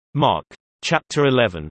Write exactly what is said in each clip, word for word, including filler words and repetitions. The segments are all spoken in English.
Mark. Chapter eleven.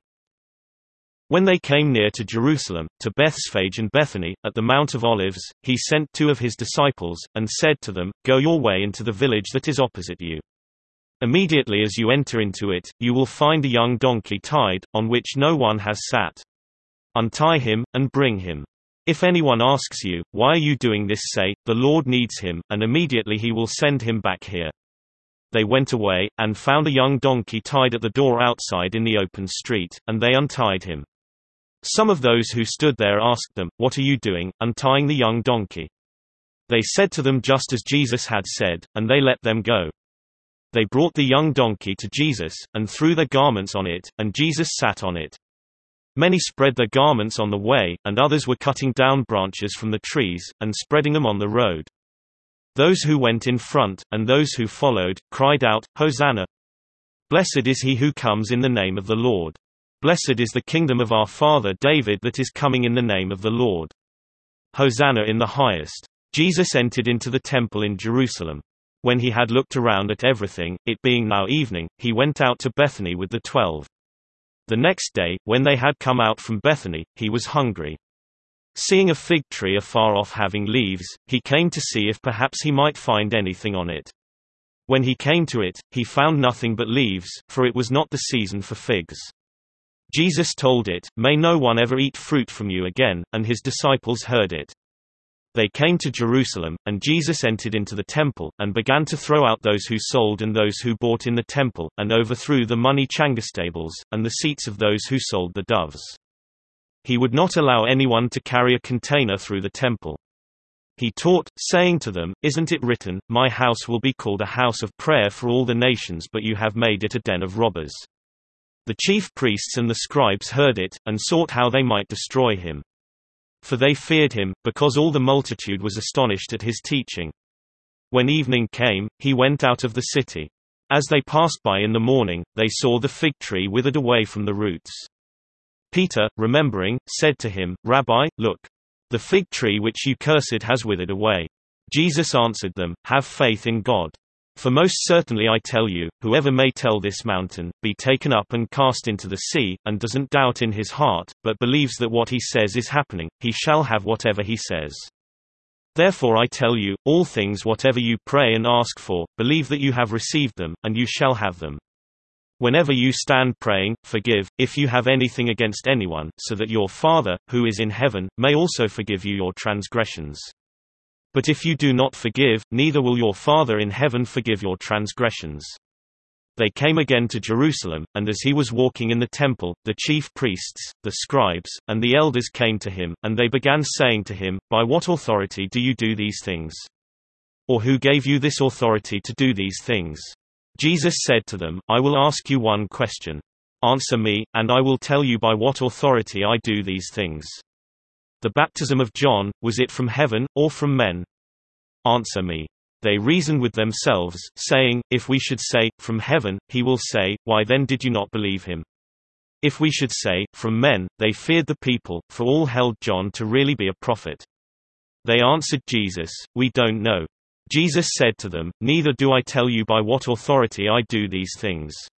When they came near to Jerusalem, to Bethphage and Bethany, at the Mount of Olives, he sent two of his disciples, and said to them, Go your way into the village that is opposite you. Immediately as you enter into it, you will find a young donkey tied, on which no one has sat. Untie him, and bring him. If anyone asks you, Why are you doing this, say, The Lord needs him, and immediately he will send him back here. They went away, and found a young donkey tied at the door outside in the open street, and they untied him. Some of those who stood there asked them, What are you doing, untying the young donkey? They said to them just as Jesus had said, and they let them go. They brought the young donkey to Jesus, and threw their garments on it, and Jesus sat on it. Many spread their garments on the way, and others were cutting down branches from the trees, and spreading them on the road. Those who went in front, and those who followed, cried out, Hosanna! Blessed is he who comes in the name of the Lord. Blessed is the kingdom of our father David that is coming in the name of the Lord. Hosanna in the highest. Jesus entered into the temple in Jerusalem. When he had looked around at everything, it being now evening, he went out to Bethany with the twelve. The next day, when they had come out from Bethany, he was hungry. Seeing a fig tree afar off having leaves, he came to see if perhaps he might find anything on it. When he came to it, he found nothing but leaves, for it was not the season for figs. Jesus told it, May no one ever eat fruit from you again, and his disciples heard it. They came to Jerusalem, and Jesus entered into the temple, and began to throw out those who sold and those who bought in the temple, and overthrew the money changestables, and the seats of those who sold the doves. He would not allow anyone to carry a container through the temple. He taught, saying to them, Isn't it written, My house will be called a house of prayer for all the nations, but you have made it a den of robbers? The chief priests and the scribes heard it, and sought how they might destroy him. For they feared him, because all the multitude was astonished at his teaching. When evening came, he went out of the city. As they passed by in the morning, they saw the fig tree withered away from the roots. Peter, remembering, said to him, Rabbi, look. The fig tree which you cursed has withered away. Jesus answered them, Have faith in God. For most certainly I tell you, whoever may tell this mountain, Be taken up and cast into the sea, and doesn't doubt in his heart, but believes that what he says is happening, he shall have whatever he says. Therefore I tell you, all things whatever you pray and ask for, believe that you have received them, and you shall have them. Whenever you stand praying, forgive, if you have anything against anyone, so that your Father, who is in heaven, may also forgive you your transgressions. But if you do not forgive, neither will your Father in heaven forgive your transgressions. They came again to Jerusalem, and as he was walking in the temple, the chief priests, the scribes, and the elders came to him, and they began saying to him, By what authority do you do these things? Or who gave you this authority to do these things? Jesus said to them, I will ask you one question. Answer me, and I will tell you by what authority I do these things. The baptism of John, was it from heaven, or from men? Answer me. They reasoned with themselves, saying, If we should say, From heaven, he will say, Why then did you not believe him? If we should say, From men, they feared the people, for all held John to really be a prophet. They answered Jesus, We don't know. Jesus said to them, Neither do I tell you by what authority I do these things.